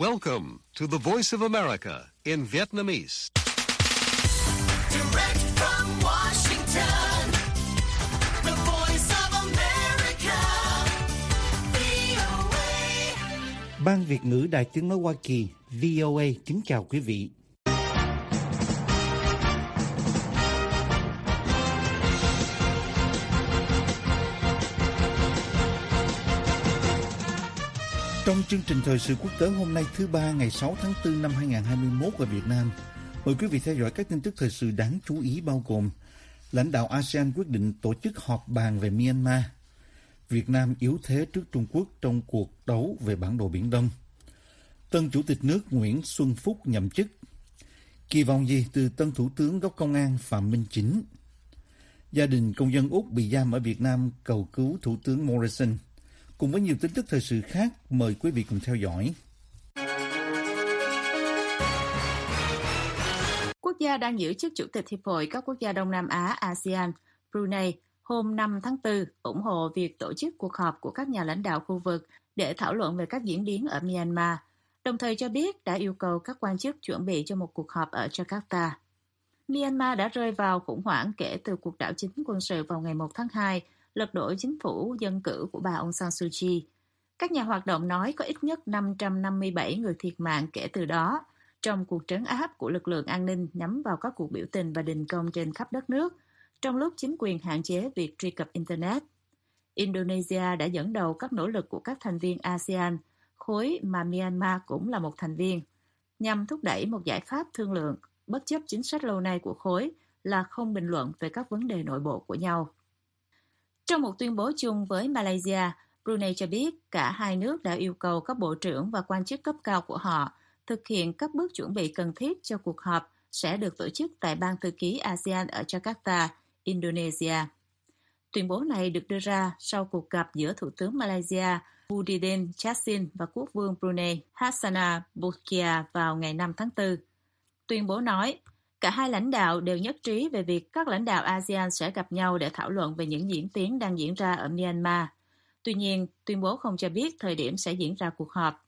Welcome to the Voice of America in Vietnamese. Direct from Washington, the Voice of America, VOA. Ban Việt ngữ Đài Tiếng nói Hoa Kỳ, VOA kính chào quý vị. Trong chương trình thời sự quốc tế hôm nay thứ Ba ngày 6 tháng 4 năm 2021 ở Việt Nam, mời quý vị theo dõi các tin tức thời sự đáng chú ý bao gồm: lãnh đạo ASEAN quyết định tổ chức họp bàn về Myanmar, Việt Nam yếu thế trước Trung Quốc trong cuộc đấu về bản đồ Biển Đông, tân Chủ tịch nước Nguyễn Xuân Phúc nhậm chức, kỳ vọng gì từ tân Thủ tướng gốc Công an Phạm Minh Chính, gia đình công dân Úc bị giam ở Việt Nam cầu cứu Thủ tướng Morrison, cùng với nhiều tin tức thời sự khác. Mời quý vị cùng theo dõi. Quốc gia đang giữ chức Chủ tịch Hiệp hội các quốc gia Đông Nam Á ASEAN, Brunei, hôm 5 tháng 4 ủng hộ việc tổ chức cuộc họp của các nhà lãnh đạo khu vực để thảo luận về các diễn biến ở Myanmar, đồng thời cho biết đã yêu cầu các quan chức chuẩn bị cho một cuộc họp ở Jakarta. Myanmar đã rơi vào khủng hoảng kể từ cuộc đảo chính quân sự vào ngày 1 tháng 2, lật đổ chính phủ dân cử của bà Aung San Suu Kyi. Các nhà hoạt động nói có ít nhất 557 người thiệt mạng kể từ đó, trong cuộc trấn áp của lực lượng an ninh nhắm vào các cuộc biểu tình và đình công trên khắp đất nước, trong lúc chính quyền hạn chế việc truy cập Internet. Indonesia đã dẫn đầu các nỗ lực của các thành viên ASEAN, khối mà Myanmar cũng là một thành viên, nhằm thúc đẩy một giải pháp thương lượng, bất chấp chính sách lâu nay của khối là không bình luận về các vấn đề nội bộ của nhau. Trong một tuyên bố chung với Malaysia, Brunei cho biết cả hai nước đã yêu cầu các bộ trưởng và quan chức cấp cao của họ thực hiện các bước chuẩn bị cần thiết cho cuộc họp sẽ được tổ chức tại Ban Thư ký ASEAN ở Jakarta, Indonesia. Tuyên bố này được đưa ra sau cuộc gặp giữa Thủ tướng Malaysia Muhyiddin Yassin và Quốc vương Brunei Hassanal Bolkiah vào ngày 5 tháng 4. Tuyên bố nói, cả hai lãnh đạo đều nhất trí về việc các lãnh đạo ASEAN sẽ gặp nhau để thảo luận về những diễn tiến đang diễn ra ở Myanmar. Tuy nhiên, tuyên bố không cho biết thời điểm sẽ diễn ra cuộc họp.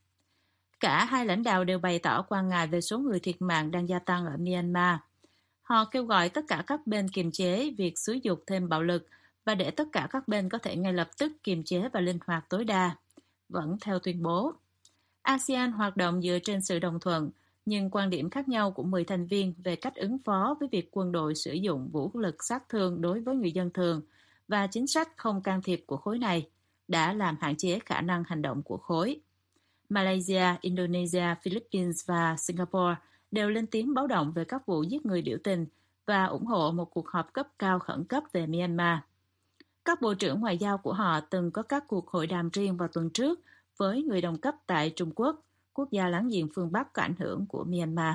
Cả hai lãnh đạo đều bày tỏ quan ngại về số người thiệt mạng đang gia tăng ở Myanmar. Họ kêu gọi tất cả các bên kiềm chế việc xúi giục thêm bạo lực và để tất cả các bên có thể ngay lập tức kiềm chế và linh hoạt tối đa. Vẫn theo tuyên bố, ASEAN hoạt động dựa trên sự đồng thuận, nhưng quan điểm khác nhau của 10 thành viên về cách ứng phó với việc quân đội sử dụng vũ lực sát thương đối với người dân thường và chính sách không can thiệp của khối này đã làm hạn chế khả năng hành động của khối. Malaysia, Indonesia, Philippines và Singapore đều lên tiếng báo động về các vụ giết người biểu tình và ủng hộ một cuộc họp cấp cao khẩn cấp về Myanmar. Các bộ trưởng ngoại giao của họ từng có các cuộc hội đàm riêng vào tuần trước với người đồng cấp tại Trung Quốc, quốc gia láng giềng phương Bắc có ảnh hưởng của Myanmar.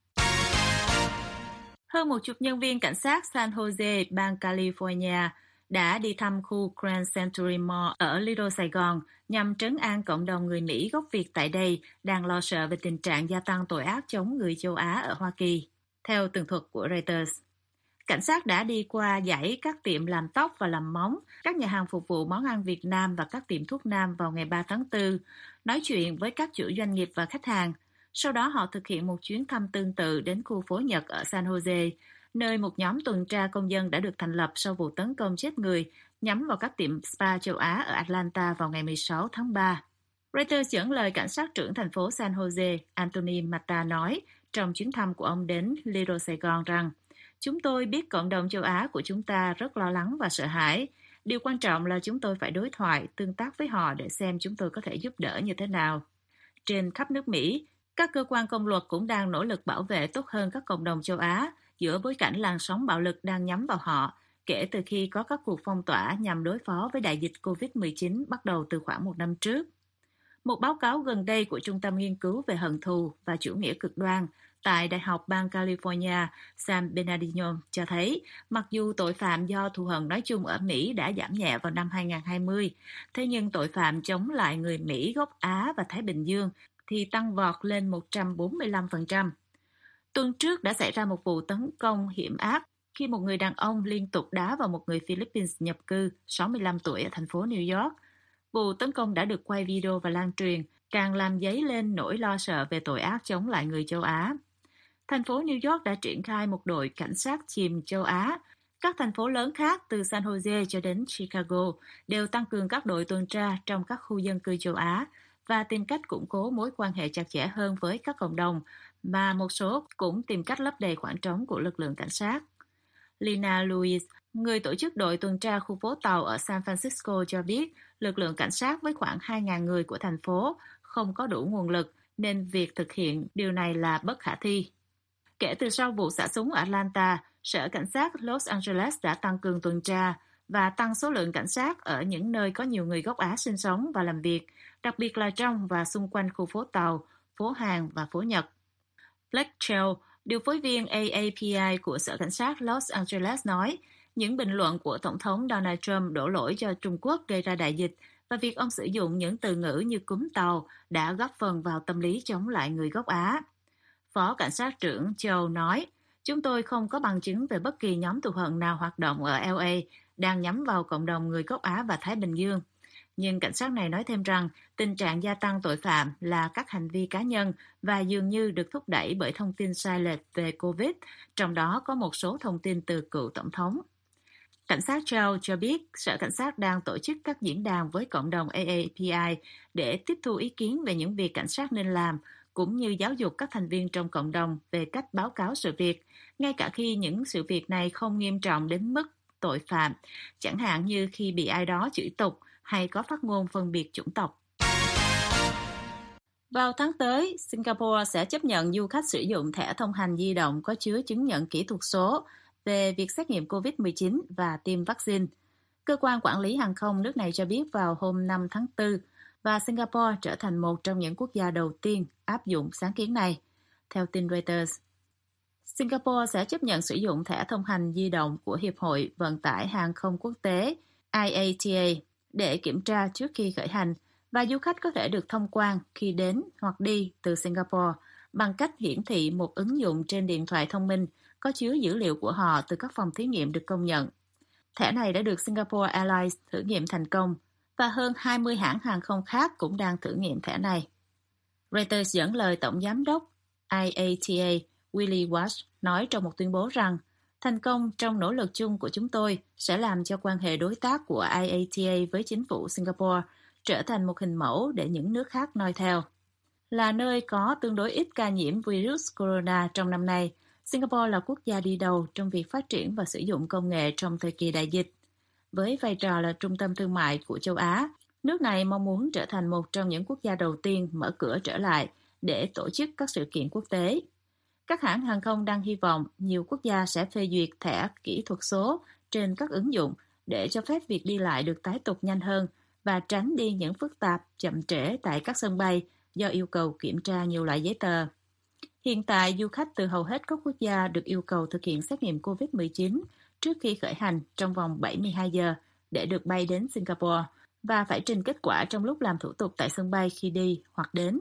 Hơn 10 nhân viên cảnh sát San Jose, bang California đã đi thăm khu Grand Century Mall ở Lido, Sài Gòn nhằm trấn an cộng đồng người Mỹ gốc Việt tại đây đang lo sợ về tình trạng gia tăng tội ác chống người châu Á ở Hoa Kỳ. Theo tường thuật của Reuters, cảnh sát đã đi qua dãy các tiệm làm tóc và làm móng, các nhà hàng phục vụ món ăn Việt Nam và các tiệm thuốc nam vào ngày 3 tháng 4, nói chuyện với các chủ doanh nghiệp và khách hàng. Sau đó họ thực hiện một chuyến thăm tương tự đến khu phố Nhật ở San Jose, nơi một nhóm tuần tra công dân đã được thành lập sau vụ tấn công chết người nhắm vào các tiệm spa châu Á ở Atlanta vào ngày 16 tháng 3. Reuters dẫn lời cảnh sát trưởng thành phố San Jose, Anthony Mata nói trong chuyến thăm của ông đến Lido, Sài Gòn rằng chúng tôi biết cộng đồng châu Á của chúng ta rất lo lắng và sợ hãi. Điều quan trọng là chúng tôi phải đối thoại, tương tác với họ để xem chúng tôi có thể giúp đỡ như thế nào. Trên khắp nước Mỹ, các cơ quan công luật cũng đang nỗ lực bảo vệ tốt hơn các cộng đồng châu Á giữa bối cảnh làn sóng bạo lực đang nhắm vào họ kể từ khi có các cuộc phong tỏa nhằm đối phó với đại dịch COVID-19 bắt đầu từ khoảng một năm trước. Một báo cáo gần đây của Trung tâm Nghiên cứu về hận thù và chủ nghĩa cực đoan tại Đại học bang California San Bernardino cho thấy mặc dù tội phạm do thù hận nói chung ở Mỹ đã giảm nhẹ vào năm 2020, thế nhưng tội phạm chống lại người Mỹ gốc Á và Thái Bình Dương thì tăng vọt lên 145%. Tuần trước đã xảy ra một vụ tấn công hiểm ác khi một người đàn ông liên tục đá vào một người Philippines nhập cư 65 tuổi ở thành phố New York. Vụ tấn công đã được quay video và lan truyền càng làm dấy lên nỗi lo sợ về tội ác chống lại người châu Á. Thành phố New York đã triển khai một đội cảnh sát chìm châu Á. Các thành phố lớn khác từ San Jose cho đến Chicago đều tăng cường các đội tuần tra trong các khu dân cư châu Á và tìm cách củng cố mối quan hệ chặt chẽ hơn với các cộng đồng, mà một số cũng tìm cách lấp đầy khoảng trống của lực lượng cảnh sát. Lina Louise, người tổ chức đội tuần tra khu phố tàu ở San Francisco cho biết lực lượng cảnh sát với khoảng 2.000 người của thành phố không có đủ nguồn lực nên việc thực hiện điều này là bất khả thi. Kể từ sau vụ xả súng ở Atlanta, Sở Cảnh sát Los Angeles đã tăng cường tuần tra và tăng số lượng cảnh sát ở những nơi có nhiều người gốc Á sinh sống và làm việc, đặc biệt là trong và xung quanh khu phố tàu, phố Hàn và phố Nhật. Blake Chell, điều phối viên AAPI của Sở Cảnh sát Los Angeles nói, những bình luận của Tổng thống Donald Trump đổ lỗi cho Trung Quốc gây ra đại dịch và việc ông sử dụng những từ ngữ như cúm tàu đã góp phần vào tâm lý chống lại người gốc Á. Phó Cảnh sát trưởng Châu nói, chúng tôi không có bằng chứng về bất kỳ nhóm thù hận nào hoạt động ở LA đang nhắm vào cộng đồng người gốc Á và Thái Bình Dương. Nhưng cảnh sát này nói thêm rằng tình trạng gia tăng tội phạm là các hành vi cá nhân và dường như được thúc đẩy bởi thông tin sai lệch về COVID, trong đó có một số thông tin từ cựu tổng thống. Cảnh sát Châu cho biết Sở Cảnh sát đang tổ chức các diễn đàn với cộng đồng AAPI để tiếp thu ý kiến về những việc cảnh sát nên làm, cũng như giáo dục các thành viên trong cộng đồng về cách báo cáo sự việc, ngay cả khi những sự việc này không nghiêm trọng đến mức tội phạm, chẳng hạn như khi bị ai đó chửi tục hay có phát ngôn phân biệt chủng tộc. Vào tháng tới, Singapore sẽ chấp nhận du khách sử dụng thẻ thông hành di động có chứa chứng nhận kỹ thuật số về việc xét nghiệm COVID-19 và tiêm vaccine. Cơ quan quản lý hàng không nước này cho biết vào hôm 5 tháng 4, và Singapore trở thành một trong những quốc gia đầu tiên áp dụng sáng kiến này, theo tin Reuters. Singapore sẽ chấp nhận sử dụng thẻ thông hành di động của Hiệp hội Vận tải Hàng không Quốc tế IATA để kiểm tra trước khi khởi hành, và du khách có thể được thông quan khi đến hoặc đi từ Singapore bằng cách hiển thị một ứng dụng trên điện thoại thông minh có chứa dữ liệu của họ từ các phòng thí nghiệm được công nhận. Thẻ này đã được Singapore Airlines thử nghiệm thành công, và hơn 20 hãng hàng không khác cũng đang thử nghiệm thẻ này. Reuters dẫn lời Tổng Giám đốc IATA Willie Walsh nói trong một tuyên bố rằng thành công trong nỗ lực chung của chúng tôi sẽ làm cho quan hệ đối tác của IATA với chính phủ Singapore trở thành một hình mẫu để những nước khác noi theo. Là nơi có tương đối ít ca nhiễm virus corona trong năm nay, Singapore là quốc gia đi đầu trong việc phát triển và sử dụng công nghệ trong thời kỳ đại dịch. Với vai trò là trung tâm thương mại của châu Á, nước này mong muốn trở thành một trong những quốc gia đầu tiên mở cửa trở lại để tổ chức các sự kiện quốc tế. Các hãng hàng không đang hy vọng nhiều quốc gia sẽ phê duyệt thẻ kỹ thuật số trên các ứng dụng để cho phép việc đi lại được tái tục nhanh hơn và tránh đi những phức tạp chậm trễ tại các sân bay do yêu cầu kiểm tra nhiều loại giấy tờ. Hiện tại, du khách từ hầu hết các quốc gia được yêu cầu thực hiện xét nghiệm COVID-19 trước khi khởi hành trong vòng 72 giờ để được bay đến Singapore và phải trình kết quả trong lúc làm thủ tục tại sân bay khi đi hoặc đến.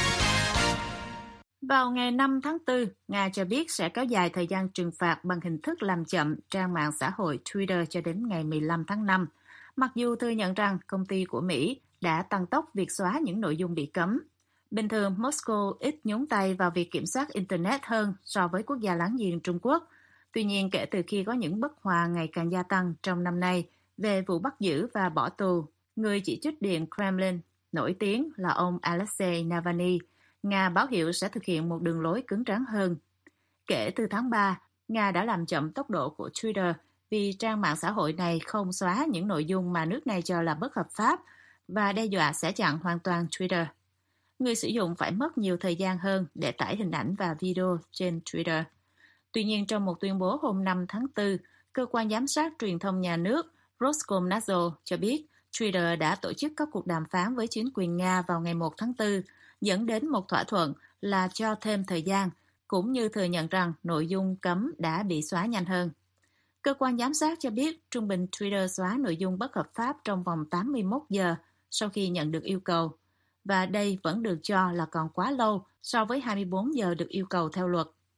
Vào ngày 5 tháng 4, Nga cho biết sẽ kéo dài thời gian trừng phạt bằng hình thức làm chậm trang mạng xã hội Twitter cho đến ngày 15 tháng 5, mặc dù thừa nhận rằng công ty của Mỹ đã tăng tốc việc xóa những nội dung bị cấm. Bình thường, Moscow ít nhúng tay vào việc kiểm soát Internet hơn so với quốc gia láng giềng Trung Quốc. Tuy nhiên, kể từ khi có những bất hòa ngày càng gia tăng trong năm nay về vụ bắt giữ và bỏ tù người chỉ trích Điện Kremlin nổi tiếng là ông Alexei Navalny, Nga báo hiệu sẽ thực hiện một đường lối cứng rắn hơn. Kể từ tháng 3, Nga đã làm chậm tốc độ của Twitter vì trang mạng xã hội này không xóa những nội dung mà nước này cho là bất hợp pháp và đe dọa sẽ chặn hoàn toàn Twitter. Người sử dụng phải mất nhiều thời gian hơn để tải hình ảnh và video trên Twitter. Tuy nhiên, trong một tuyên bố hôm 5 tháng 4, cơ quan giám sát truyền thông nhà nước Roskomnadzor cho biết Twitter đã tổ chức các cuộc đàm phán với chính quyền Nga vào ngày 1 tháng 4, dẫn đến một thỏa thuận là cho thêm thời gian, cũng như thừa nhận rằng nội dung cấm đã bị xóa nhanh hơn. Cơ quan giám sát cho biết trung bình Twitter xóa nội dung bất hợp pháp trong vòng 81 giờ sau khi nhận được yêu cầu, và đây vẫn được cho là còn quá lâu so với 24 giờ được yêu cầu theo luật.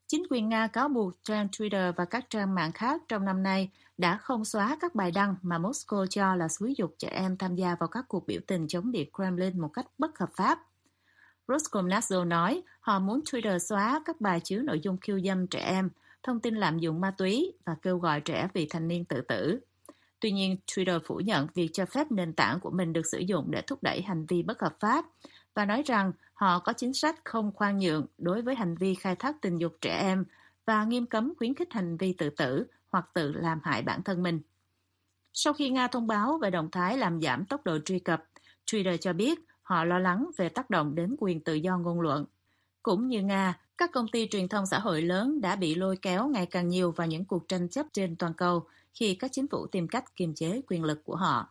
Chính quyền Nga cáo buộc trang Twitter và các trang mạng khác trong năm nay đã không xóa các bài đăng mà Moscow cho là xúi giục trẻ em tham gia vào các cuộc biểu tình chống Điện Kremlin một cách bất hợp pháp. Roskomnadzor nói họ muốn Twitter xóa các bài chứa nội dung khiêu dâm trẻ em, thông tin lạm dụng ma túy và kêu gọi trẻ vị thành niên tự tử. Tuy nhiên, Twitter phủ nhận việc cho phép nền tảng của mình được sử dụng để thúc đẩy hành vi bất hợp pháp và nói rằng họ có chính sách không khoan nhượng đối với hành vi khai thác tình dục trẻ em và nghiêm cấm khuyến khích hành vi tự tử hoặc tự làm hại bản thân mình. Sau khi Nga thông báo về động thái làm giảm tốc độ truy cập, Twitter cho biết họ lo lắng về tác động đến quyền tự do ngôn luận. Cũng như Nga, các công ty truyền thông xã hội lớn đã bị lôi kéo ngày càng nhiều vào những cuộc tranh chấp trên toàn cầu khi các chính phủ tìm cách kiềm chế quyền lực của họ.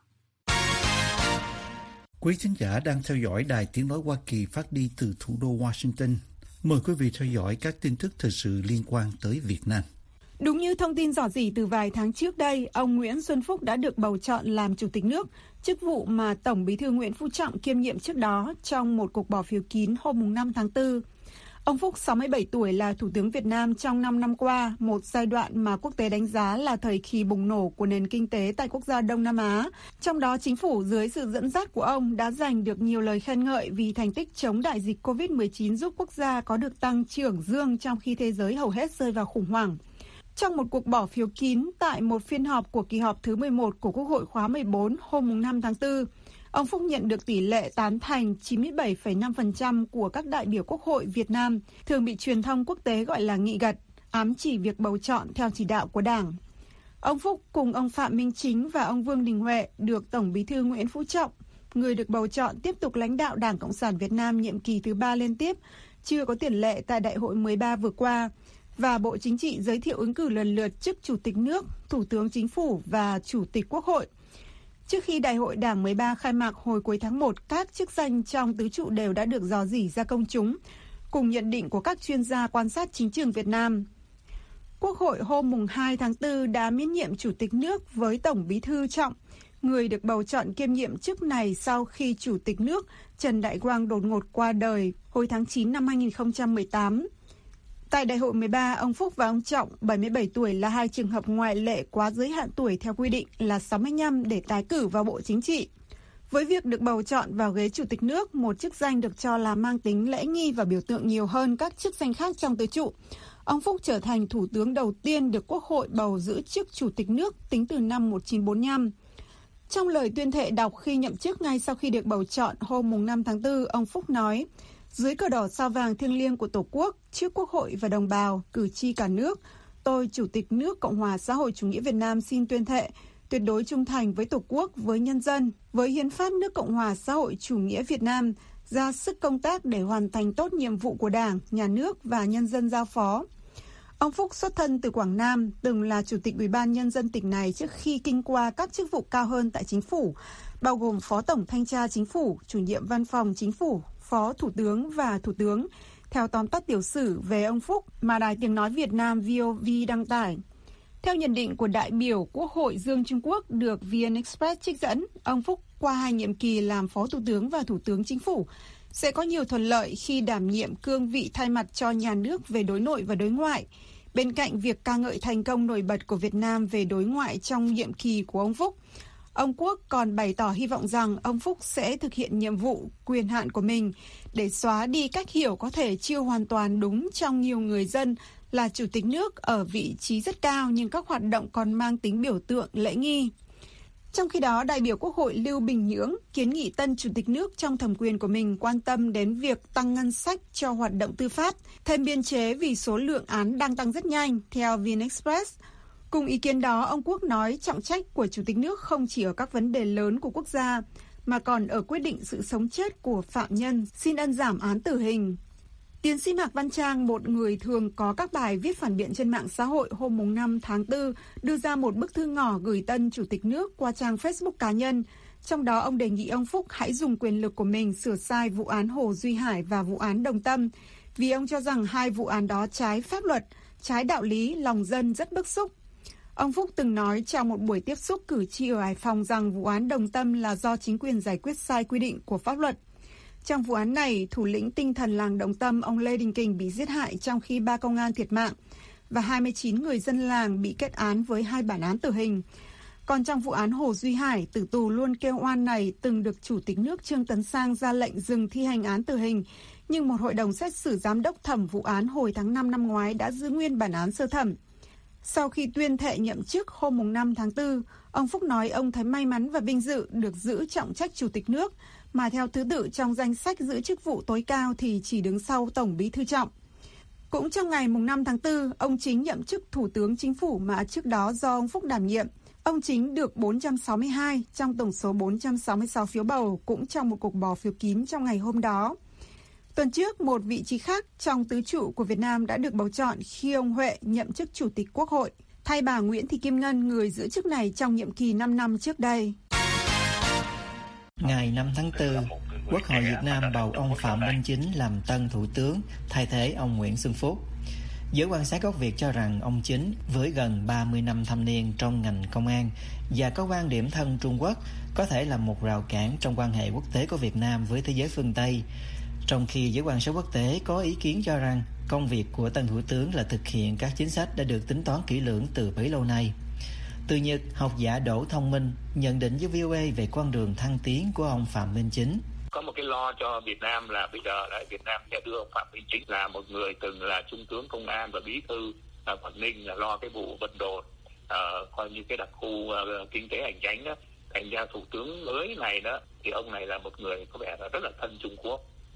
Quý khán giả đang theo dõi Đài Tiếng nói Hoa Kỳ phát đi từ thủ đô Washington. Mời quý vị theo dõi các tin tức thời sự liên quan tới Việt Nam. Đúng như thông tin rò rỉ từ vài tháng trước đây, ông Nguyễn Xuân Phúc đã được bầu chọn làm Chủ tịch nước, chức vụ mà Tổng Bí thư Nguyễn Phú Trọng kiêm nhiệm trước đó trong một cuộc bỏ phiếu kín hôm 5 tháng 4. Ông Phúc, 67 tuổi, là Thủ tướng Việt Nam trong 5 năm qua, một giai đoạn mà quốc tế đánh giá là thời kỳ bùng nổ của nền kinh tế tại quốc gia Đông Nam Á. Trong đó, chính phủ dưới sự dẫn dắt của ông đã giành được nhiều lời khen ngợi vì thành tích chống đại dịch COVID-19 giúp quốc gia có được tăng trưởng dương trong khi thế giới hầu hết rơi vào khủng hoảng. Trong một cuộc bỏ phiếu kín tại một phiên họp của kỳ họp thứ 11 của Quốc hội khóa 14 hôm 5 tháng 4, ông Phúc nhận được tỷ lệ tán thành 97,5% của các đại biểu Quốc hội Việt Nam, thường bị truyền thông quốc tế gọi là nghị gật, ám chỉ việc bầu chọn theo chỉ đạo của Đảng. Ông Phúc cùng ông Phạm Minh Chính và ông Vương Đình Huệ được Tổng Bí thư Nguyễn Phú Trọng, người được bầu chọn tiếp tục lãnh đạo Đảng Cộng sản Việt Nam nhiệm kỳ thứ 3 liên tiếp, chưa có tiền lệ tại Đại hội 13 vừa qua, và Bộ Chính trị giới thiệu ứng cử lần lượt chức Chủ tịch nước, Thủ tướng Chính phủ và Chủ tịch Quốc hội. Trước khi Đại hội Đảng 13 khai mạc hồi cuối tháng 1, các chức danh trong tứ trụ đều đã được rò rỉ ra công chúng, cùng nhận định của các chuyên gia quan sát chính trường Việt Nam. Quốc hội hôm 2 tháng 4 đã miễn nhiệm Chủ tịch nước với Tổng Bí thư Trọng, người được bầu chọn kiêm nhiệm chức này sau khi Chủ tịch nước Trần Đại Quang đột ngột qua đời hồi tháng 9 năm 2018. Tại Đại hội 13, ông Phúc và ông Trọng, 77 tuổi, là hai trường hợp ngoại lệ quá giới hạn tuổi theo quy định là 65 để tái cử vào Bộ Chính trị. Với việc được bầu chọn vào ghế Chủ tịch nước, một chức danh được cho là mang tính lễ nghi và biểu tượng nhiều hơn các chức danh khác trong tứ trụ, ông Phúc trở thành Thủ tướng đầu tiên được Quốc hội bầu giữ chức Chủ tịch nước tính từ năm 1945. Trong lời tuyên thệ đọc khi nhậm chức ngay sau khi được bầu chọn hôm 5 tháng 4, ông Phúc nói: "Dưới cờ đỏ sao vàng thiêng liêng của Tổ quốc, trước Quốc hội và đồng bào, cử tri cả nước, tôi, Chủ tịch nước Cộng hòa xã hội chủ nghĩa Việt Nam xin tuyên thệ tuyệt đối trung thành với Tổ quốc, với nhân dân, với Hiến pháp nước Cộng hòa xã hội chủ nghĩa Việt Nam, ra sức công tác để hoàn thành tốt nhiệm vụ của Đảng, Nhà nước và nhân dân giao phó." Ông Phúc xuất thân từ Quảng Nam, từng là Chủ tịch Ủy ban Nhân dân tỉnh này trước khi kinh qua các chức vụ cao hơn tại Chính phủ, bao gồm Phó Tổng Thanh tra Chính phủ, Chủ nhiệm Văn phòng Chính phủ, Phó Thủ tướng và Thủ tướng, theo tóm tắt tiểu sử về ông Phúc mà Đài Tiếng Nói Việt Nam VOV đăng tải. Theo nhận định của đại biểu Quốc hội Dương Trung Quốc được VN Express trích dẫn, ông Phúc qua 2 nhiệm kỳ làm Phó Thủ tướng và Thủ tướng Chính phủ sẽ có nhiều thuận lợi khi đảm nhiệm cương vị thay mặt cho nhà nước về đối nội và đối ngoại. Bên cạnh việc ca ngợi thành công nổi bật của Việt Nam về đối ngoại trong nhiệm kỳ của ông Phúc, ông Quốc còn bày tỏ hy vọng rằng ông Phúc sẽ thực hiện nhiệm vụ quyền hạn của mình để xóa đi cách hiểu có thể chưa hoàn toàn đúng trong nhiều người dân là Chủ tịch nước ở vị trí rất cao nhưng các hoạt động còn mang tính biểu tượng lễ nghi. Trong khi đó, đại biểu Quốc hội Lưu Bình Nhưỡng kiến nghị tân Chủ tịch nước trong thẩm quyền của mình quan tâm đến việc tăng ngân sách cho hoạt động tư pháp, thêm biên chế vì số lượng án đang tăng rất nhanh, theo VN Express. Cùng ý kiến đó, ông Quốc nói trọng trách của Chủ tịch nước không chỉ ở các vấn đề lớn của quốc gia, mà còn ở quyết định sự sống chết của phạm nhân xin ân giảm án tử hình. Tiến sĩ Mạc Văn Trang, một người thường có các bài viết phản biện trên mạng xã hội, hôm 5 tháng 4 đưa ra một bức thư ngỏ gửi tân Chủ tịch nước qua trang Facebook cá nhân. Trong đó, ông đề nghị ông Phúc hãy dùng quyền lực của mình sửa sai vụ án Hồ Duy Hải và vụ án Đồng Tâm, vì ông cho rằng 2 vụ án đó trái pháp luật, trái đạo lý, lòng dân rất bức xúc. Ông Phúc từng nói trong một buổi tiếp xúc cử tri ở Hải Phòng rằng vụ án Đồng Tâm là do chính quyền giải quyết sai quy định của pháp luật. Trong vụ án này, thủ lĩnh tinh thần làng Đồng Tâm ông Lê Đình Kình bị giết hại trong khi 3 công an thiệt mạng và 29 người dân làng bị kết án với 2 bản án tử hình. Còn trong vụ án Hồ Duy Hải, tử tù luôn kêu oan này từng được Chủ tịch nước Trương Tấn Sang ra lệnh dừng thi hành án tử hình, nhưng một hội đồng xét xử giám đốc thẩm vụ án hồi tháng 5 năm ngoái đã giữ nguyên bản án sơ thẩm. Sau khi tuyên thệ nhậm chức hôm 5 tháng 4, ông Phúc nói ông thấy may mắn và vinh dự được giữ trọng trách Chủ tịch nước, mà theo thứ tự trong danh sách giữ chức vụ tối cao thì chỉ đứng sau Tổng Bí thư Trọng. Cũng trong ngày 5 tháng 4, ông Chính nhậm chức Thủ tướng Chính phủ mà trước đó do ông Phúc đảm nhiệm. Ông Chính được 462 trong tổng số 466 phiếu bầu cũng trong một cuộc bỏ phiếu kín trong ngày hôm đó. Tuần trước, một vị trí khác trong tứ trụ của Việt Nam đã được bầu chọn khi ông Huệ nhậm chức Chủ tịch Quốc hội, thay bà Nguyễn Thị Kim Ngân, người giữ chức này trong nhiệm kỳ 5 năm trước đây. Ngày 5 tháng 4, Quốc hội Việt Nam bầu ông Phạm Minh Chính làm tân thủ tướng, thay thế ông Nguyễn Xuân Phúc. Giới quan sát gốc Việt cho rằng ông Chính với gần 30 năm thâm niên trong ngành công an và có quan điểm thân Trung Quốc có thể là một rào cản trong quan hệ quốc tế của Việt Nam với thế giới phương Tây. Trong khi giới quan sát quốc tế có ý kiến cho rằng công việc của tân thủ tướng là thực hiện các chính sách đã được tính toán kỹ lưỡng từ bấy lâu nay. Từ Nhật, học giả Đỗ Thông Minh nhận định với VOA về con đường thăng tiến của ông Phạm Minh Chính. Có một cái lo cho Việt Nam là bây giờ lại Việt Nam sẽ đưa ông Phạm Minh Chính là một người từng là Trung tướng Công an và Bí thư Quảng Ninh là lo cái vụ Vân Đồn, coi như cái đặc khu kinh tế hành chánh đó. Thành ra thủ tướng mới này đó thì ông này là một người có vẻ là rất là thân Trung Quốc.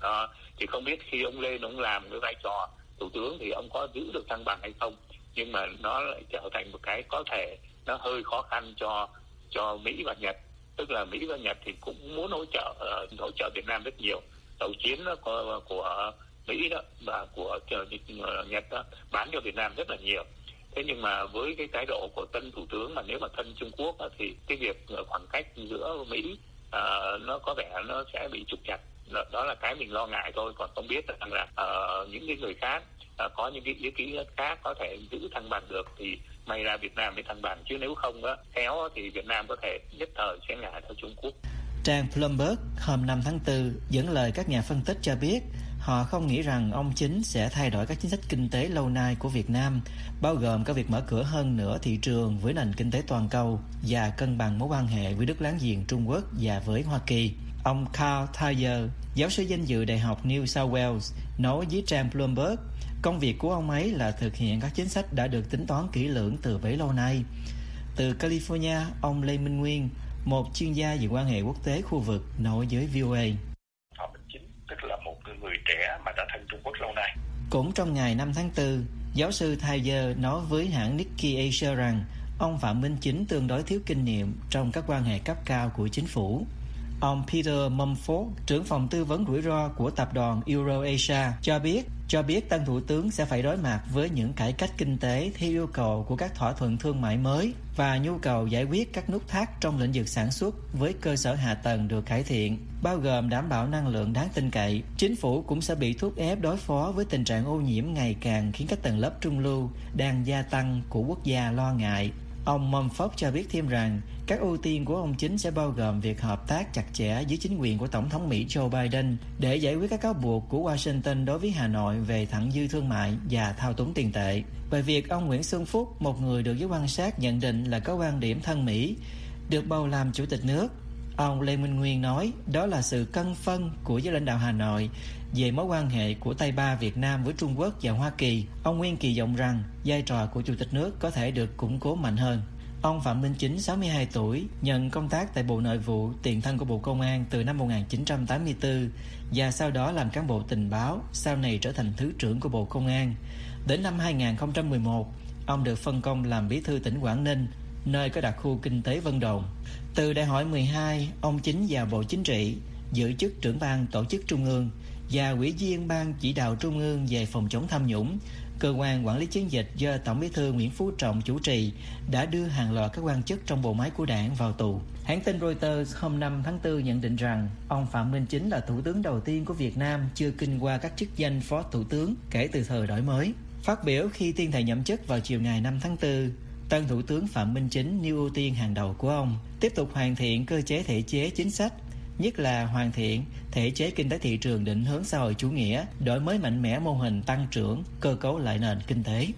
Thì không biết khi ông lên ông làm cái vai trò thủ tướng thì ông có giữ được thăng bằng hay không, nhưng mà nó lại trở thành một cái có thể nó hơi khó khăn cho Mỹ và Nhật. Tức là Mỹ và Nhật thì cũng muốn hỗ trợ Việt Nam rất nhiều. Tàu chiến đó, của Mỹ đó và của Nhật đó, bán cho Việt Nam rất là nhiều. Thế nhưng mà với cái thái độ của tân thủ tướng mà nếu mà thân Trung Quốc đó, thì cái việc khoảng cách giữa Mỹ nó có vẻ nó sẽ bị trục chặt. Đó là cái mình lo ngại thôi, còn không biết rằng là những cái người khác có những cái ý kiến khác có thể giữ thăng bằng được thì may ra Việt Nam mới thăng bằng, chứ nếu không á khéo thì Việt Nam có thể nhất thời sẽ ngã theo Trung Quốc. Trang Bloomberg hôm 5 tháng 4 dẫn lời các nhà phân tích cho biết họ không nghĩ rằng ông Chính sẽ thay đổi các chính sách kinh tế lâu nay của Việt Nam, bao gồm cả việc mở cửa hơn nữa thị trường với nền kinh tế toàn cầu và cân bằng mối quan hệ với nước láng giềng Trung Quốc và với Hoa Kỳ. Ông Carl Thayer, giáo sư danh dự Đại học New South Wales, nói với trang Bloomberg, công việc của ông ấy là thực hiện các chính sách đã được tính toán kỹ lưỡng từ bấy lâu nay. Từ California, ông Lê Minh Nguyên, một chuyên gia về quan hệ quốc tế khu vực, nói với VOA. Phạm Minh Chính tức là một người trẻ mà đã thân Trung Quốc lâu nay. Cũng trong ngày 5 tháng 4, giáo sư Thayer nói với hãng Nikkei Asia rằng ông Phạm Minh Chính tương đối thiếu kinh nghiệm trong các quan hệ cấp cao của chính phủ. Ông Peter Mumford, trưởng phòng tư vấn rủi ro của tập đoàn EuroAsia, cho biết tân thủ tướng sẽ phải đối mặt với những cải cách kinh tế theo yêu cầu của các thỏa thuận thương mại mới và nhu cầu giải quyết các nút thắt trong lĩnh vực sản xuất với cơ sở hạ tầng được cải thiện, bao gồm đảm bảo năng lượng đáng tin cậy. Chính phủ cũng sẽ bị thúc ép đối phó với tình trạng ô nhiễm ngày càng khiến các tầng lớp trung lưu đang gia tăng của quốc gia lo ngại. Ông Mumford cho biết thêm rằng các ưu tiên của ông Chính sẽ bao gồm việc hợp tác chặt chẽ với chính quyền của Tổng thống Mỹ Joe Biden để giải quyết các cáo buộc của Washington đối với Hà Nội về thặng dư thương mại và thao túng tiền tệ. Về việc ông Nguyễn Xuân Phúc, một người được giới quan sát nhận định là có quan điểm thân Mỹ, được bầu làm chủ tịch nước, ông Lê Minh Nguyên nói đó là sự cân phân của giới lãnh đạo Hà Nội về mối quan hệ của Tây Ba Việt Nam với Trung Quốc và Hoa Kỳ. Ông Nguyên kỳ vọng rằng vai trò của chủ tịch nước có thể được củng cố mạnh hơn. Ông Phạm Minh Chính, 62 tuổi, nhận công tác tại Bộ Nội vụ, tiền thân của Bộ Công an từ năm 1984 và sau đó làm cán bộ tình báo, sau này trở thành Thứ trưởng của Bộ Công an. Đến năm 2011, ông được phân công làm Bí thư tỉnh Quảng Ninh, nơi có đặc khu kinh tế Vân Đồn. Từ Đại hội 12, ông Chính vào Bộ Chính trị, giữ chức trưởng ban tổ chức Trung ương và ủy viên ban chỉ đạo Trung ương về phòng chống tham nhũng, cơ quan quản lý chiến dịch do Tổng Bí thư Nguyễn Phú Trọng chủ trì, đã đưa hàng loạt các quan chức trong bộ máy của đảng vào tù. Hãng tin Reuters hôm 5 tháng 4 nhận định rằng ông Phạm Minh Chính là thủ tướng đầu tiên của Việt Nam chưa kinh qua các chức danh phó thủ tướng kể từ thời đổi mới. Phát biểu khi tuyên thệ nhậm chức vào chiều ngày 5 tháng 4, tân thủ tướng Phạm Minh Chính nêu ưu tiên hàng đầu của ông tiếp tục hoàn thiện cơ chế thể chế chính sách, nhất là hoàn thiện thể chế kinh tế thị trường định hướng xã hội chủ nghĩa, đổi mới mạnh mẽ mô hình tăng trưởng, cơ cấu lại nền kinh tế.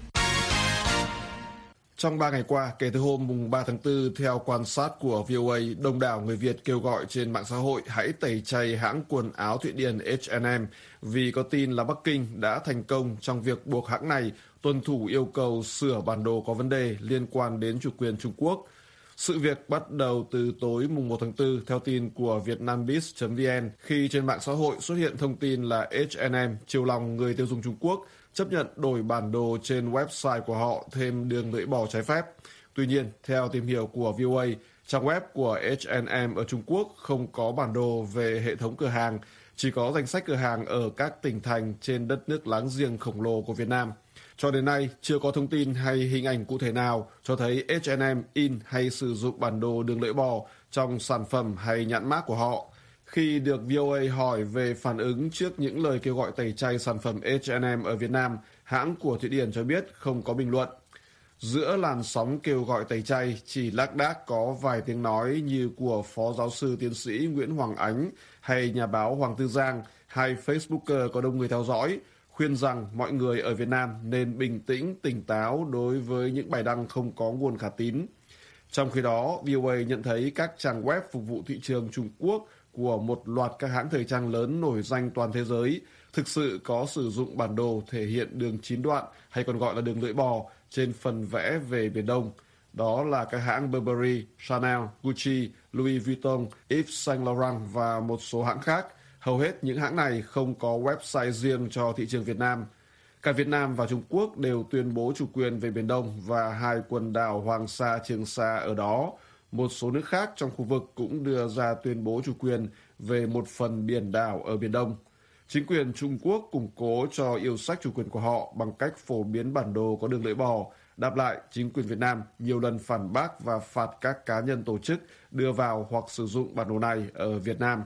Trong 3 ngày qua, kể từ hôm mùng 3 tháng 4, theo quan sát của VOA, đông đảo người Việt kêu gọi trên mạng xã hội hãy tẩy chay hãng quần áo Thụy Điển H&M vì có tin là Bắc Kinh đã thành công trong việc buộc hãng này tuân thủ yêu cầu sửa bản đồ có vấn đề liên quan đến chủ quyền Trung Quốc. Sự việc bắt đầu từ tối mùng 1 tháng 4 theo tin của vietnambiz.vn khi trên mạng xã hội xuất hiện thông tin là H&M chiều lòng người tiêu dùng Trung Quốc chấp nhận đổi bản đồ trên website của họ thêm đường lưỡi bò trái phép. Tuy nhiên, theo tìm hiểu của VOA, trang web của H&M ở Trung Quốc không có bản đồ về hệ thống cửa hàng, chỉ có danh sách cửa hàng ở các tỉnh thành trên đất nước láng giềng khổng lồ của Việt Nam. Cho đến nay, chưa có thông tin hay hình ảnh cụ thể nào cho thấy H&M in hay sử dụng bản đồ đường lưỡi bò trong sản phẩm hay nhãn mác của họ. Khi được VOA hỏi về phản ứng trước những lời kêu gọi tẩy chay sản phẩm H&M ở Việt Nam, hãng của Thụy Điển cho biết không có bình luận. Giữa làn sóng kêu gọi tẩy chay, chỉ lác đác có vài tiếng nói như của Phó Giáo sư Tiến sĩ Nguyễn Hoàng Ánh hay nhà báo Hoàng Tư Giang, hai Facebooker có đông người theo dõi, khuyên rằng mọi người ở Việt Nam nên bình tĩnh, tỉnh táo đối với những bài đăng không có nguồn khả tín. Trong khi đó, VOA nhận thấy các trang web phục vụ thị trường Trung Quốc của một loạt các hãng thời trang lớn nổi danh toàn thế giới thực sự có sử dụng bản đồ thể hiện đường 9 đoạn hay còn gọi là đường lưỡi bò trên phần vẽ về Biển Đông. Đó là các hãng Burberry, Chanel, Gucci, Louis Vuitton, Yves Saint Laurent và một số hãng khác. Hầu hết những hãng này không có website riêng cho thị trường Việt Nam. Cả Việt Nam và Trung Quốc đều tuyên bố chủ quyền về Biển Đông và hai quần đảo Hoàng Sa, Trường Sa ở đó. Một số nước khác trong khu vực cũng đưa ra tuyên bố chủ quyền về một phần biển đảo ở Biển Đông. Chính quyền Trung Quốc củng cố cho yêu sách chủ quyền của họ bằng cách phổ biến bản đồ có đường lưỡi bò. Đáp lại, chính quyền Việt Nam nhiều lần phản bác và phạt các cá nhân tổ chức đưa vào hoặc sử dụng bản đồ này ở Việt Nam.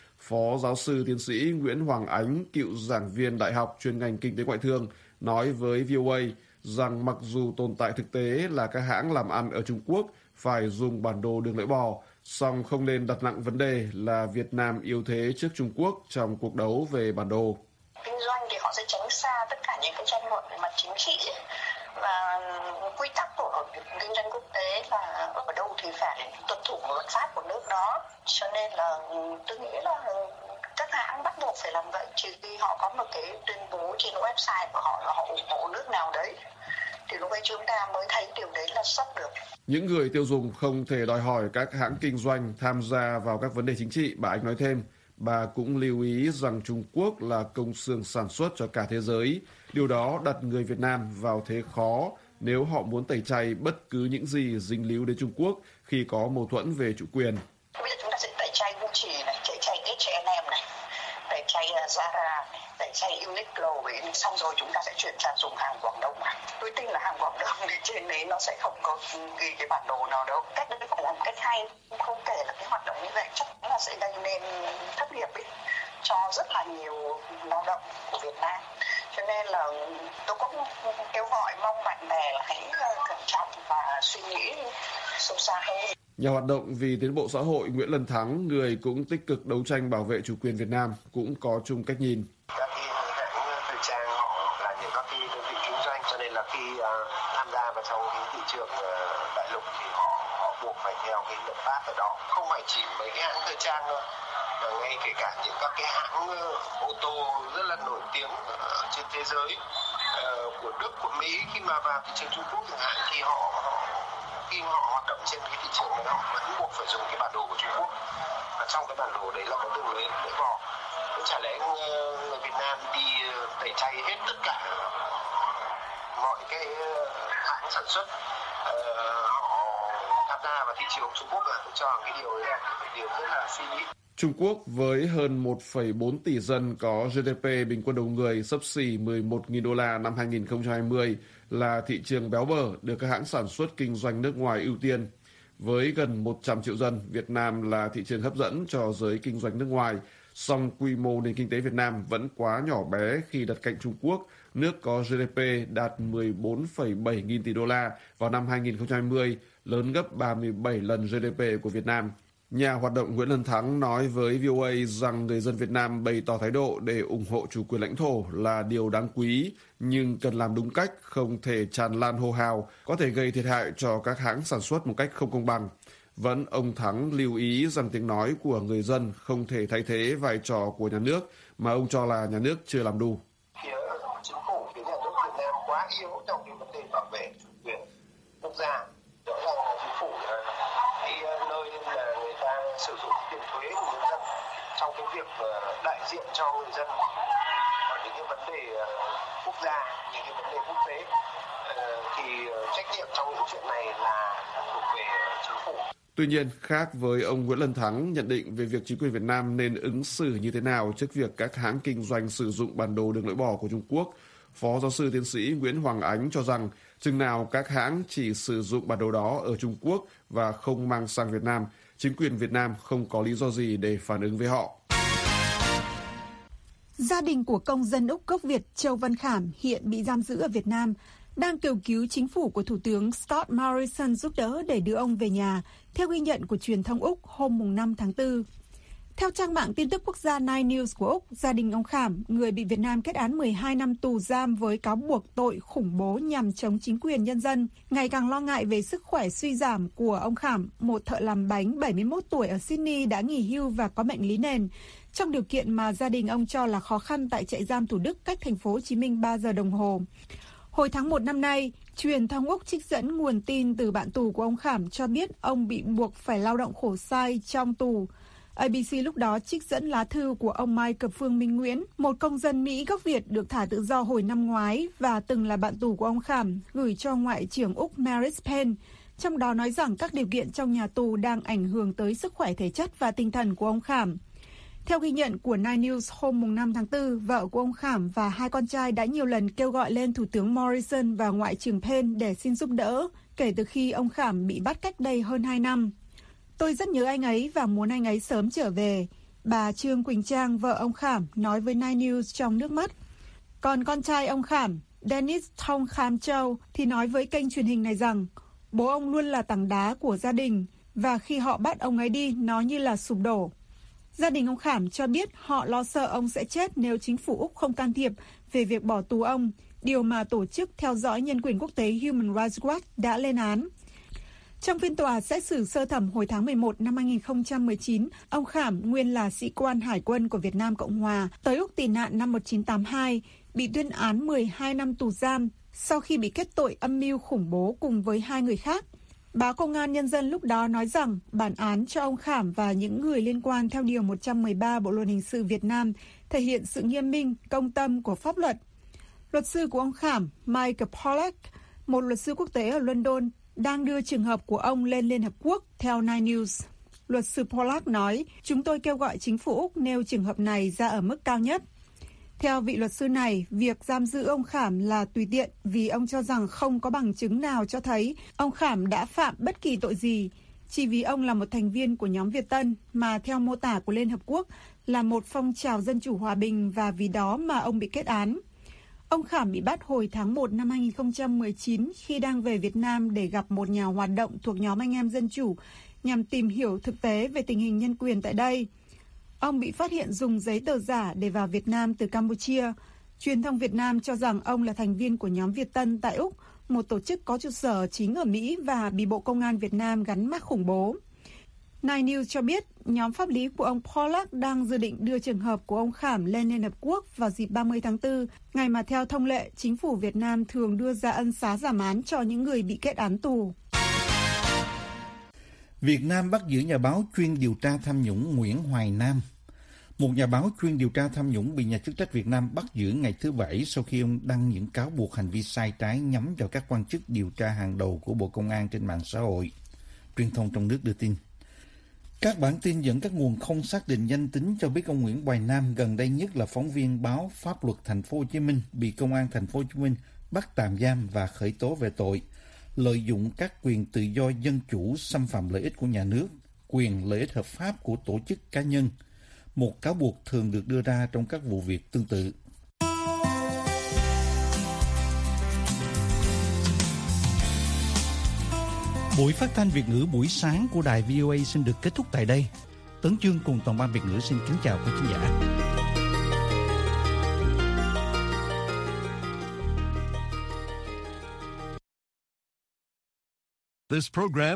Phó Giáo sư Tiến sĩ Nguyễn Hoàng Ánh, cựu giảng viên đại học chuyên ngành kinh tế ngoại thương, nói với VOA rằng mặc dù tồn tại thực tế là các hãng làm ăn ở Trung Quốc phải dùng bản đồ đường lưỡi bò, song không nên đặt nặng vấn đề là Việt Nam yếu thế trước Trung Quốc trong cuộc đấu về bản đồ. Kinh doanh thì họ sẽ tránh xa tất cả những cái tranh luận về mặt chính trị và quy tắc của kinh doanh quốc tế là ở đâu thì phải tuân thủ luật pháp của nước đó. Cho nên là tôi nghĩ là các hãng bắt buộc phải làm vậy, trừ khi họ có một cái tuyên bố trên website của họ là họ ủng hộ nước nào đấy, thì lúc ấy chúng ta mới thấy điều đấy là sắp được. Những người tiêu dùng không thể đòi hỏi các hãng kinh doanh tham gia vào các vấn đề chính trị, bà Ánh nói thêm. Bà cũng lưu ý rằng Trung Quốc là công xưởng sản xuất cho cả thế giới. Điều đó đặt người Việt Nam vào thế khó nếu họ muốn tẩy chay bất cứ những gì dính líu đến Trung Quốc khi có mâu thuẫn về chủ quyền. Bây giờ chúng ta sẽ tẩy chay Gucci này, tẩy chay H&M này, tẩy chay Zara này, tẩy chay Uniqlo, xong rồi chúng ta sẽ chuyển sang dùng hàng Quảng Đông mà. Tôi tin là hàng Quảng Đông thì trên đấy nó sẽ không có ghi cái bản đồ nào đâu. Cách đấy phải làm cách hay, không kể là cái hoạt động như vậy chắc là sẽ gây nên thất nghiệp ấy, cho rất là nhiều lao động của Việt Nam. Cho nên là tôi cũng kêu gọi mong bạn bè là hãy cẩn trọng và suy nghĩ sâu xa hơn. Nhà hoạt động vì tiến bộ xã hội Nguyễn Lân Thắng, người cũng tích cực đấu tranh bảo vệ chủ quyền Việt Nam, cũng có chung cách nhìn. Các hãng thời trang họ là những các đơn vị kinh doanh, cho nên là khi tham gia vào trong cái thị trường đại lục thì họ buộc phải theo cái luật pháp ở đó. Không phải chỉ mấy cái hãng thời trang đâu, mà ngay kể cả những các cái hãng ô tô rất là nổi tiếng trên thế giới của Đức, của Mỹ, khi mà vào thị trường Trung Quốc chẳng hạn thì khi họ hoạt động trên cái thị trường này họ vẫn buộc phải dùng cái bản đồ của Trung Quốc, và trong cái bản đồ đấy là có đường lưỡi bò. Chả lẽ người Việt Nam đi tẩy chay hết tất cả mọi cái hãng sản xuất họ tham gia vào thị trường Trung Quốc à? Tôi cho rằng cái điều đấy là điều rất là phi lý. Trung Quốc với hơn 1,4 tỷ dân có GDP bình quân đầu người xấp xỉ 11.000 đô la năm 2020 là thị trường béo bở được các hãng sản xuất kinh doanh nước ngoài ưu tiên. Với gần 100 triệu dân, Việt Nam là thị trường hấp dẫn cho giới kinh doanh nước ngoài. Song quy mô nền kinh tế Việt Nam vẫn quá nhỏ bé khi đặt cạnh Trung Quốc, nước có GDP đạt 14,7 nghìn tỷ đô la vào năm 2020, lớn gấp 37 lần GDP của Việt Nam. Nhà hoạt động Nguyễn Lân Thắng nói với VOA rằng người dân Việt Nam bày tỏ thái độ để ủng hộ chủ quyền lãnh thổ là điều đáng quý, nhưng cần làm đúng cách, không thể tràn lan hô hào, có thể gây thiệt hại cho các hãng sản xuất một cách không công bằng. Vẫn ông Thắng lưu ý rằng tiếng nói của người dân không thể thay thế vai trò của nhà nước mà ông cho là nhà nước chưa làm đủ. Phía chính phủ, phía nhà nước Việt Nam quá yếu trong cái vấn đề bảo vệ chủ quyền quốc gia. Rõ ràng là chính phủ là cái nơi là người ta sử dụng tiền thuế của nhân dân trong cái việc đại diện cho người dân ở những cái vấn đề quốc gia, những cái vấn đề quốc tế, thì trách nhiệm trong những chuyện này là thuộc về chính phủ. Tuy nhiên, khác với ông Nguyễn Lân Thắng nhận định về việc chính quyền Việt Nam nên ứng xử như thế nào trước việc các hãng kinh doanh sử dụng bản đồ đường lưỡi bò của Trung Quốc, Phó giáo sư tiến sĩ Nguyễn Hoàng Ánh cho rằng chừng nào các hãng chỉ sử dụng bản đồ đó ở Trung Quốc và không mang sang Việt Nam, chính quyền Việt Nam không có lý do gì để phản ứng với họ. Gia đình của công dân Úc gốc Việt Châu Văn Khảm hiện bị giam giữ ở Việt Nam, đang kêu cứu chính phủ của Thủ tướng Scott Morrison giúp đỡ để đưa ông về nhà, theo ghi nhận của truyền thông Úc hôm 5 tháng 4. Theo trang mạng tin tức quốc gia Nine News của Úc, gia đình ông Khảm, người bị Việt Nam kết án 12 năm tù giam với cáo buộc tội khủng bố nhằm chống chính quyền nhân dân, ngày càng lo ngại về sức khỏe suy giảm của ông Khảm, một thợ làm bánh 71 tuổi ở Sydney đã nghỉ hưu và có bệnh lý nền, trong điều kiện mà gia đình ông cho là khó khăn tại trại giam Thủ Đức cách thành phố Hồ Chí Minh 3 giờ đồng hồ. Hồi tháng 1 năm nay, truyền thông Úc trích dẫn nguồn tin từ bạn tù của ông Khảm cho biết ông bị buộc phải lao động khổ sai trong tù. ABC lúc đó trích dẫn lá thư của ông Michael Phương Minh Nguyễn, một công dân Mỹ gốc Việt được thả tự do hồi năm ngoái và từng là bạn tù của ông Khảm, gửi cho Ngoại trưởng Úc Marise Payne, trong đó nói rằng các điều kiện trong nhà tù đang ảnh hưởng tới sức khỏe thể chất và tinh thần của ông Khảm. Theo ghi nhận của Nine News hôm 5 tháng 4, vợ của ông Khảm và hai con trai đã nhiều lần kêu gọi lên Thủ tướng Morrison và Ngoại trưởng Payne để xin giúp đỡ kể từ khi ông Khảm bị bắt cách đây hơn 2 năm. Tôi rất nhớ anh ấy và muốn anh ấy sớm trở về, bà Trương Quỳnh Trang, vợ ông Khảm, nói với Nine News trong nước mắt. Còn con trai ông Khảm, Dennis Thong Kham Châu, thì nói với kênh truyền hình này rằng bố ông luôn là tảng đá của gia đình và khi họ bắt ông ấy đi, nó như là sụp đổ. Gia đình ông Khảm cho biết họ lo sợ ông sẽ chết nếu chính phủ Úc không can thiệp về việc bỏ tù ông, điều mà Tổ chức Theo dõi Nhân quyền Quốc tế Human Rights Watch đã lên án. Trong phiên tòa xét xử sơ thẩm hồi tháng 11 năm 2019, ông Khảm, nguyên là sĩ quan hải quân của Việt Nam Cộng Hòa, tới Úc tị nạn năm 1982, bị tuyên án 12 năm tù giam sau khi bị kết tội âm mưu khủng bố cùng với hai người khác. Báo Công an Nhân dân lúc đó nói rằng bản án cho ông Khảm và những người liên quan theo Điều 113 Bộ Luật Hình sự Việt Nam thể hiện sự nghiêm minh, công tâm của pháp luật. Luật sư của ông Khảm, Michael Pollack, một luật sư quốc tế ở London, đang đưa trường hợp của ông lên Liên Hợp Quốc theo Nine News. Luật sư Pollack nói, chúng tôi kêu gọi chính phủ Úc nêu trường hợp này ra ở mức cao nhất. Theo vị luật sư này, việc giam giữ ông Khảm là tùy tiện vì ông cho rằng không có bằng chứng nào cho thấy ông Khảm đã phạm bất kỳ tội gì, chỉ vì ông là một thành viên của nhóm Việt Tân mà theo mô tả của Liên Hợp Quốc là một phong trào dân chủ hòa bình và vì đó mà ông bị kết án. Ông Khảm bị bắt hồi tháng 1 năm 2019 khi đang về Việt Nam để gặp một nhà hoạt động thuộc nhóm anh em dân chủ nhằm tìm hiểu thực tế về tình hình nhân quyền tại đây. Ông bị phát hiện dùng giấy tờ giả để vào Việt Nam từ Campuchia. Truyền thông Việt Nam cho rằng ông là thành viên của nhóm Việt Tân tại Úc, một tổ chức có trụ sở chính ở Mỹ và bị Bộ Công an Việt Nam gắn mác khủng bố. Nine News cho biết nhóm pháp lý của ông Pollack đang dự định đưa trường hợp của ông Khảm lên Liên Hợp Quốc vào dịp 30 tháng 4, ngày mà theo thông lệ, chính phủ Việt Nam thường đưa ra ân xá giảm án cho những người bị kết án tù. Việt Nam bắt giữ nhà báo chuyên điều tra tham nhũng Nguyễn Hoài Nam. Một nhà báo chuyên điều tra tham nhũng bị nhà chức trách Việt Nam bắt giữ ngày thứ Bảy sau khi ông đăng những cáo buộc hành vi sai trái nhắm vào các quan chức điều tra hàng đầu của Bộ Công an trên mạng xã hội. Truyền thông trong nước đưa tin. Các bản tin dẫn các nguồn không xác định danh tính cho biết ông Nguyễn Hoài Nam, gần đây nhất là phóng viên báo Pháp luật Thành phố Hồ Chí Minh, bị Công an Thành phố Hồ Chí Minh bắt tạm giam và khởi tố về tội lợi dụng các quyền tự do dân chủ, xâm phạm lợi ích của nhà nước, quyền lợi ích hợp pháp của tổ chức cá nhân. Một cáo buộc thường được đưa ra trong các vụ việc tương tự. Buổi phát thanh Việt ngữ buổi sáng của đài VOA xin được kết thúc tại đây. Tấn Chương cùng toàn ban Việt ngữ xin kính chào quý khán giả. This program